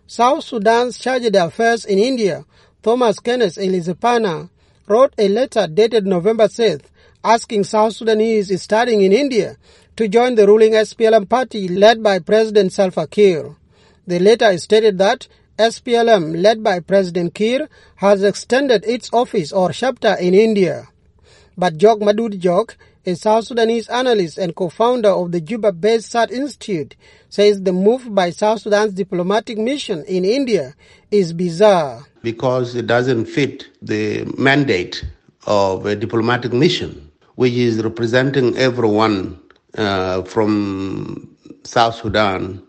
South Sudan's charge d'affaires in India, Thomas Kenneth Elizapana, wrote a letter dated November 6th asking South Sudanese studying in India to join the ruling SPLM party led by President Salva Kiir. The letter stated that SPLM, led by President Kiir, has extended its office or chapter in India. But Jok Madud Jok, a South Sudanese analyst and co-founder of the Juba-based SAT Institute, says the move by South Sudan's diplomatic mission in India is bizarre. Because it doesn't fit the mandate of a diplomatic mission, which is representing everyone from South Sudan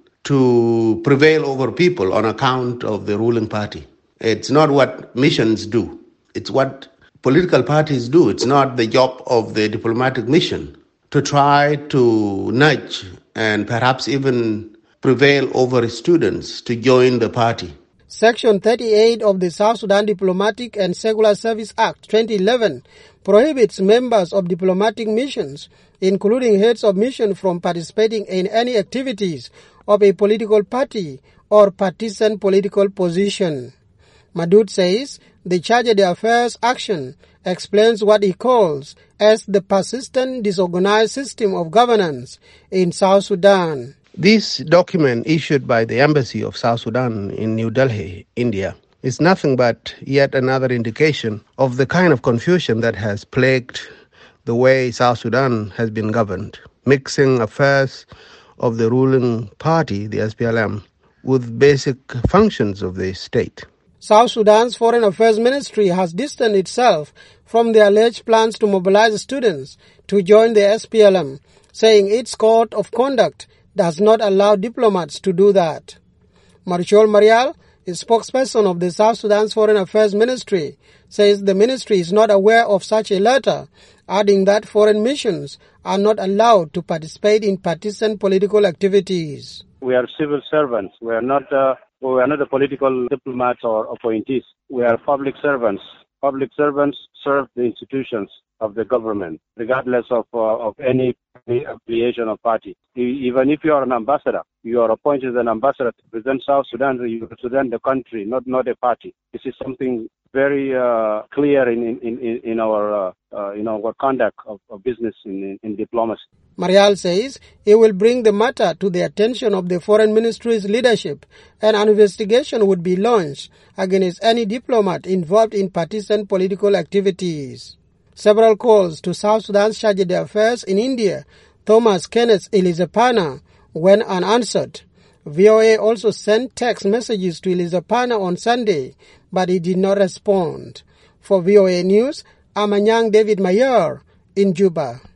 to prevail over people on account of the ruling party. It's not what missions do. It's what political parties do. It's not the job of the diplomatic mission to try to nudge and perhaps even prevail over students to join the party. Section 38 of the South Sudan Diplomatic and Secular Service Act 2011 prohibits members of diplomatic missions, including heads of mission, from participating in any activities of a political party or partisan political position. Madud says the charge d'affaires action explains what he calls as the persistent disorganized system of governance in South Sudan. This document issued by the Embassy of South Sudan in New Delhi, India, is nothing but yet another indication of the kind of confusion that has plagued the way South Sudan has been governed, mixing affairs of the ruling party, the SPLM, with basic functions of the state. South Sudan's Foreign Affairs Ministry has distanced itself from the alleged plans to mobilize students to join the SPLM, saying its code of conduct does not allow diplomats to do that. Marichol Marial, a spokesperson of the South Sudan's Foreign Affairs Ministry, says the ministry is not aware of such a letter, adding that foreign missions are not allowed to participate in partisan political activities. We are civil servants. We are not the political diplomats or appointees. We are public servants. Public servants serve the institutions of the government, regardless of any affiliation or party. Even if you are an ambassador, you are appointed as an ambassador to represent South Sudan, you represent the country, not a party. This is something very clear in our conduct of business in diplomacy. Marial says he will bring the matter to the attention of the Foreign Ministry's leadership, and an investigation would be launched against any diplomat involved in partisan political activities. Several calls to South Sudan's charge d'affaires in India, Thomas Kenneth Elizapana, went unanswered. VOA also sent text messages to Elizapana on Sunday, but he did not respond. For VOA News, I'm Anyang David Mayer in Juba.